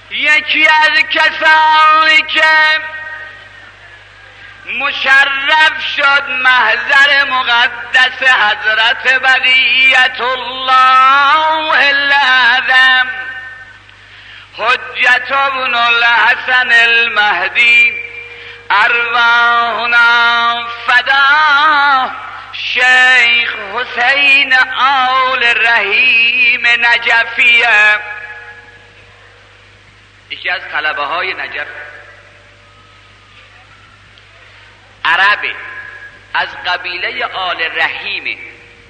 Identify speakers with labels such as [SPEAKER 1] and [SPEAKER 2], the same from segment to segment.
[SPEAKER 1] یکی از کسانی که مشرف شد محضر مقدس حضرت بقیت الله الاعظم حجت ابن الحسن المهدی ارواحنا فدا شیخ حسین آل رحیم نجفیه، یکی از طلبه های نجف، عربه، از قبیله آل رحیمه.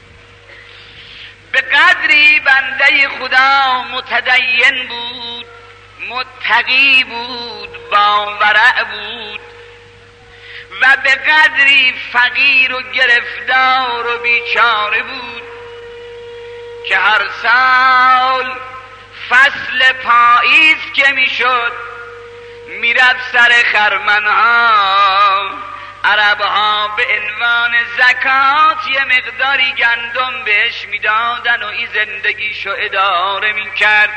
[SPEAKER 1] به قدری بنده خدا متدین بود، متقی بود، باورع بود و به قدری فقیر و گرفتار و بیچاره بود که هر سال فصل پاییز که میشد میرفت سر خرمنها، عربها به عنوان زکات یه مقداری گندم بهش میدادن و این زندگیشو اداره میکرد.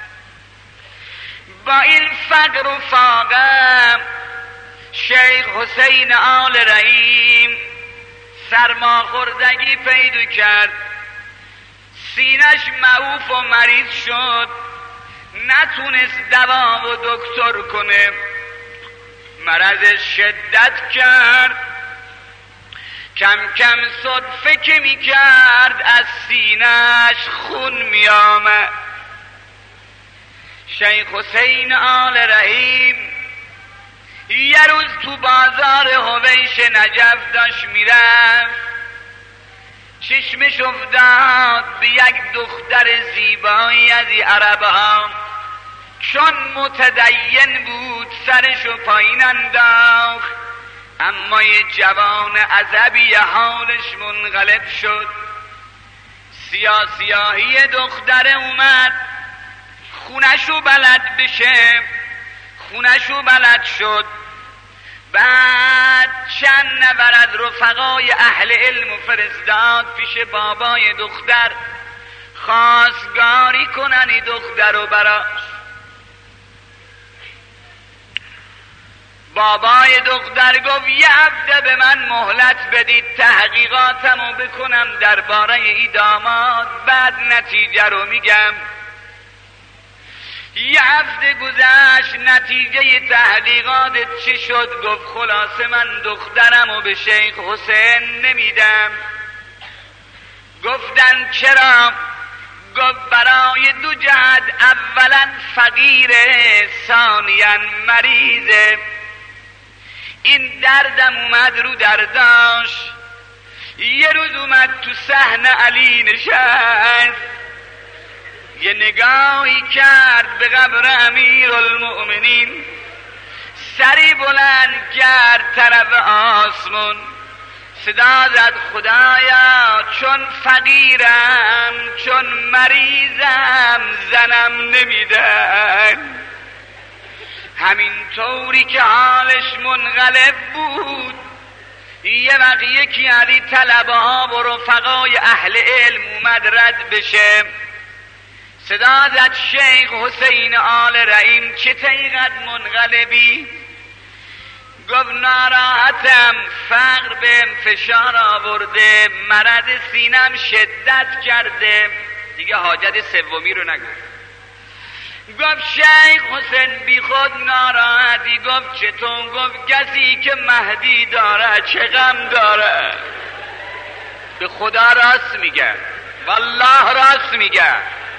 [SPEAKER 1] با این فقر و فاقه شیخ حسین آل رحیم سرماخوردگی پیدا کرد، سینش معوف و مریض شد، نتونست دوا و دکتر کنه، مرض شدت کرد، کم کم صدفه که می کرد از سینش خون می آمد. شیخ حسین آل رحیم یه روز تو بازار حویش نجف داشت میرفت، چشمش افتاد به یک دختر زیبایی از این عربها، چون متدین بود سرشو پایین انداخت، اما یه جوان عزبی حالش منقلب شد. سیاهی دختر اومد خونشو بلد بشه، خونشو بلد شد. بعد چند نفر از رفقای اهل علم و فرستاد پیش بابای دختر خواستگاری کنن این دختر رو براش. بابای دختر گفت یه هفته به من مهلت بدید تحقیقاتمو بکنم درباره این داماد، بعد نتیجه رو میگم. یه هفته گذشت، نتیجه تحقیقات چی شد؟ گفت خلاصه من دخترمو به شیخ حسین نمیدم. گفتن چرا؟ گفت برای دو جهت، اولا فقیره، ثانیا مریضه. این دردم اومد رو درداش. یه روز اومد تو صحن علی نشست، یه نگاهی کرد به قبر امیرالمؤمنین، سری بلند کرد طرف آسمون، صدا زد خدایا چون فقیرم، چون مریضم، زنم نمیدن. همین طوری که حالش منقلب بود، یه وقت یکی علی طلبه ها و رفقای اهل علم اومد رد بشه، صدا زد شیخ حسین آل رحیم چه اینقدر منقلبی؟ گفت ناراحتم، فقر به فشار آورده، مرض سینم شدت کرده. دیگه حاجت سومی رو نگفت. گفت شیخ حسین بی خود ناراحتی. گفت چطور؟ گفت کسی که مهدی داره چه غم داره. به خدا راست میگه، والله راست میگه.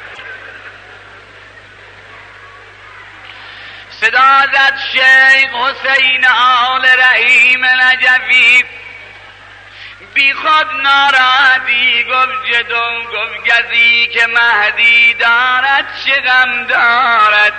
[SPEAKER 1] صدا زد شیخ حسین آل رحیم نجفی بی خود ناراحتی. گفت جدون؟ گفت کسی که مهدی دارد چه غم دارد.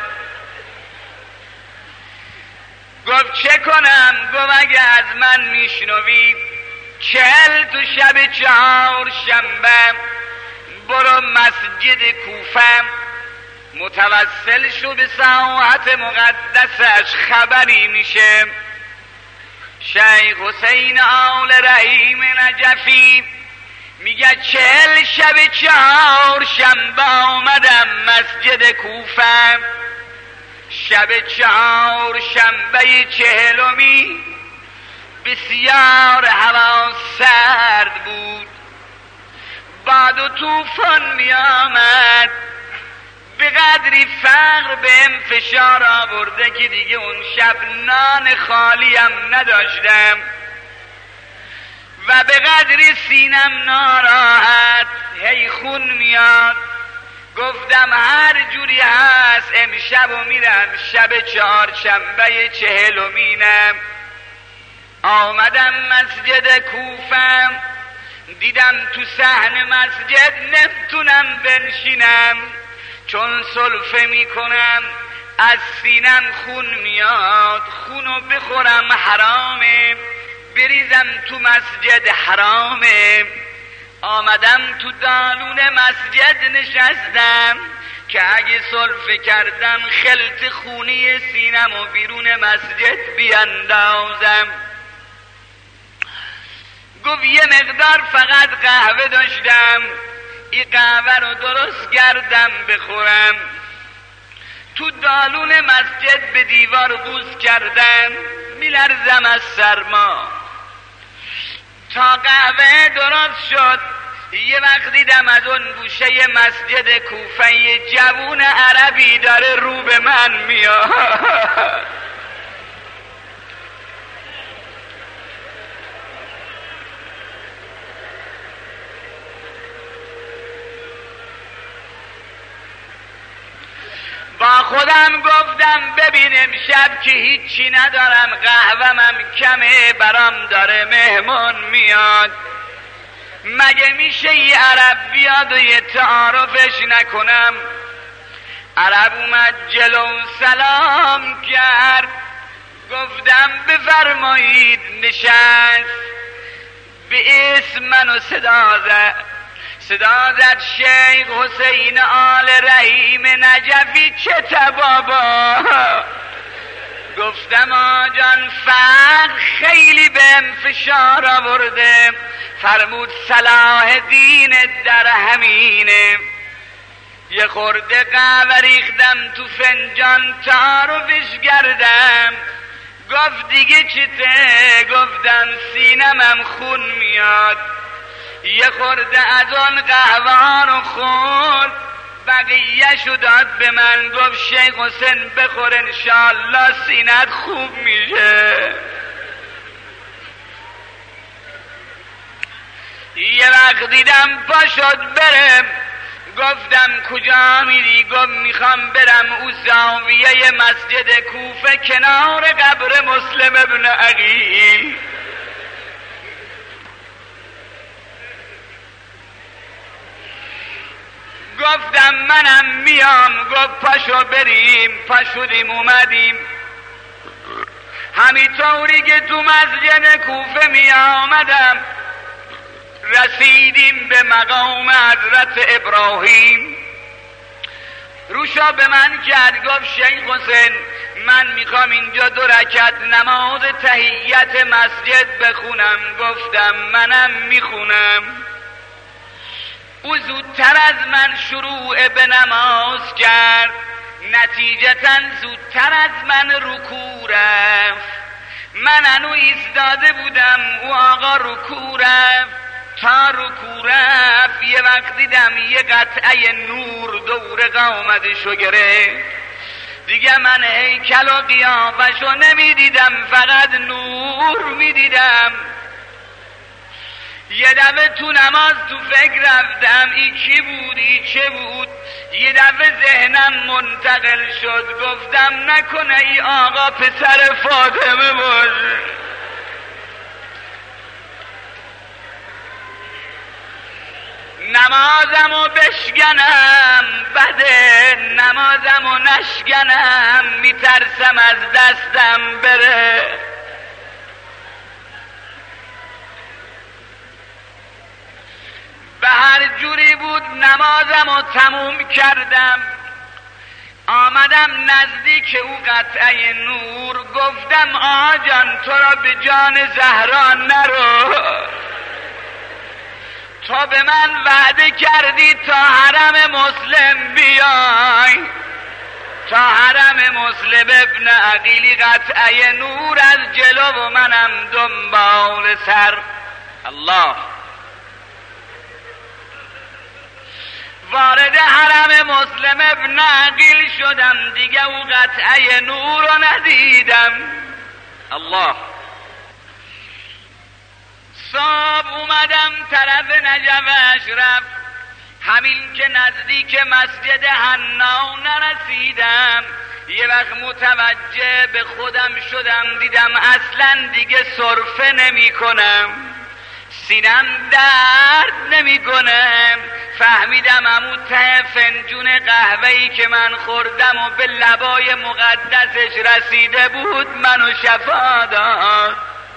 [SPEAKER 1] گفت چه کنم؟ گفت اگه از من میشنوی 40 تو شب 4 شنبه برو مسجد کوفه، متوسل شو به ساحت مقدسش، خبری میشه شیخ حسین آل رحیم نجفی میگه 40 شب 4 شنبه آمدم مسجد کوفه، شب چهارشنبه 40 بسیار هوا سرد بود، باد و طوفان می آمد، به قدری فقر بهم فشار آورده که دیگه اون شب نان خالیم نداشتم و به قدری سینم ناراحت هی خون میاد. گفتم هر جوری هست امشب و میرم شب چهارشنبه 40. آمدم مسجد کوفه، دیدم تو صحن مسجد نمیتونم بنشینم، چون سلفه میکنم از سینم خون میاد، خونو بخورم حرامه، بریزم تو مسجد حرامه. آمدم تو دالون مسجد نشستم که اگه سلفه کردم خلط خونی سینم و بیرون مسجد بیندازم. گفت یه مقدار فقط قهوه داشتم، این قهوه رو درست کردم بخورم. تو دالون مسجد به دیوار بوس کردم، میلرزم از سرما. تا قهوه درست شد یه وقت دیدم از اون گوشه مسجد کوفه یه جوون عربی داره رو به من میاد. با خودم گفتم ببین امشب که هیچی ندارم، قهوه‌م کمه، برام داره مهمون میاد، مگه میشه یه عرب بیاد و یه تعارفش نکنم؟ عرب اومد جلو سلام کرد، گفتم بفرمایید، نشست، به اسم منو صدا زد شیخ حسین آل رحیم نجفی چه بابا؟ گفتم آجان فقر خیلی بهم فشار آورده، فرمود صلاح دین در همینه. یه خورده قهوه ریختم تو فنجان تعارفش کردم، گفت دیگه چته؟ گفتم سینمم خون میاد. یه خورده از آن قهوه رو خورد، بقیه‌شو داد به من، گفت شیخ حسین بخور انشالله سینت خوب میشه. یه وقت دیدم پا شد برم، گفتم کجا میری؟ گفت میخوام برم او زاویه مسجد کوفه کنار قبر مسلم ابن عقیل. گفتم منم میام. گفت پاشو بریم. پاشدیم اومدیم، همینطوری که تو مسجد کوفه می آمدم رسیدیم به مقام حضرت ابراهیم. روشا به من کرد، گفت شیخ حسین من میخوام اینجا 2 رکعت نماز تحیت مسجد بخونم. گفتم منم میخونم. او زودتر از من شروع به نماز کرد، نتیجتاً زودتر از من رکوع رفت. من هنو ایستاده بودم، او آقا رکوع رفت. تا رکوع رفت یه وقت دیدم یه قطعه نور دور قامتشو گرفت. دیگه من هیکل و قیافشو نمیدیدم، فقط نور میدیدم. یه دفعه تو نماز تو فکر رفتم ای کی بود ای چه بود. یه دفعه ذهنم منتقل شد، گفتم نکنه ای آقا پسر فاطمه باشه. نمازمو بشکنم بده، نمازمو نشکنم میترسم از دستم بره. به هر جوری بود نمازمو تموم کردم. آمدم نزدیک او قطعه نور، گفتم آقا جان تو را به جان زهرا نرو، تو به من وعده کردی تا حرم مسلم بیای، تا حرم مسلم ابن عقیلی قطعه نور از جلو و منم دنبال سر. الله. وارد حرم مسلم ابن عقیل شدم دیگه او قطعه نور رو ندیدم. الله. صاحب اومدم طرف نجف اشرف، همین که نزدیک مسجد حنا نرسیدم یه وقت متوجه به خودم شدم، دیدم اصلا دیگه سرفه نمی کنم، سینم درد نمی کنم. فهمیدم عمو ته فنجون قهوه‌ای که من خوردم و به لبای مقدسش رسیده بود منو شفا داد.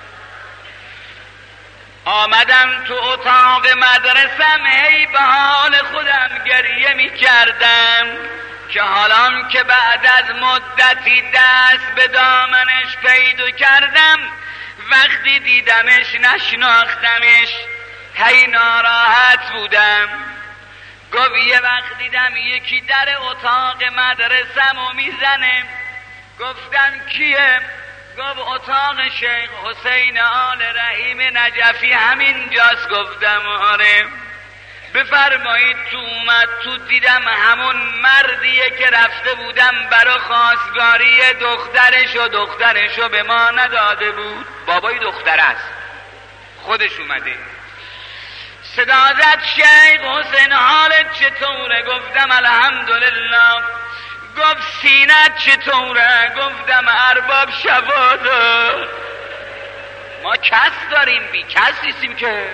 [SPEAKER 1] آمدم تو اتاق مدرسم، هی به حال خودم گریه می کردم که حالان که بعد از مدتی دست به دامنش پیدا کردم، وقتی دیدمش نشناختمش، هی ناراحت بودم. گفت یه وقت دیدم یکی در اتاق مدرسم و میزنه. گفتم کیه؟ گفت اتاق شیخ حسین آل رحیم نجفی همین جاست. گفتم آره. بفرمایید. تو اومد تو، دیدم همون مردیه که رفته بودم برا خواستگاری دخترشو به ما نداده بود. بابای دختر است، خودش اومده. صدا زد شیخ حسین حالت چطوره؟ گفتم الحمدلله. گفت سینت چطوره؟ گفتم ارباب شواده. ما کس داریم، بی کس نیستیم که.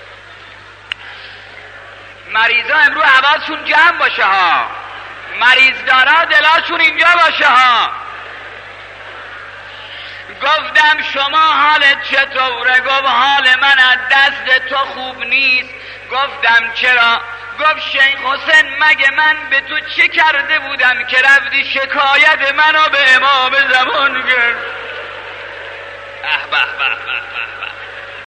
[SPEAKER 1] مریضا امرو حواسشون جمع باشه ها، مریض دارا دلاشون اینجا باشه ها. گفتم شما حالت چطوره؟ گفت حال من از دست تو خوب نیست. گفتم چرا؟ گفت شیخ حسین مگه من به تو چه کرده بودم که رفتی شکایت منو به امام زمان کرد؟